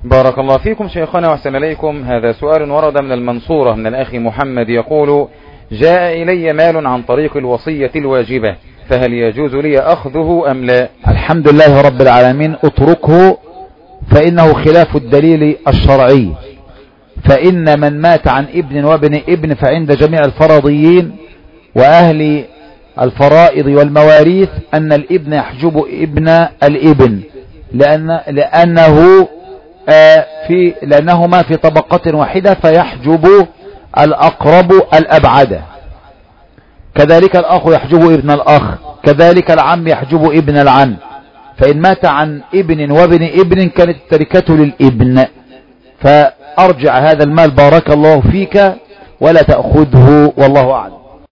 بارك الله فيكم شيخنا وأحسن إليكم. هذا سؤال ورد من المنصورة من الأخ محمد يقول: جاء إلي مال عن طريق الوصية الواجبة، فهل يجوز لي أخذه أم لا؟ الحمد لله رب العالمين، اتركه فإنه خلاف الدليل الشرعي. فإن من مات عن ابن وابن ابن فعند جميع الفرضيين وأهل الفرائض والمواريث أن الابن يحجب ابن الابن، لأنهما في طبقة واحدة فيحجب الأقرب الأبعد. كذلك الأخ يحجب ابن الأخ، كذلك العم يحجب ابن العم. فإن مات عن ابن وابن ابن كانت تركته للابن، فأرجع هذا المال بارك الله فيك ولا تأخذه، والله أعلم.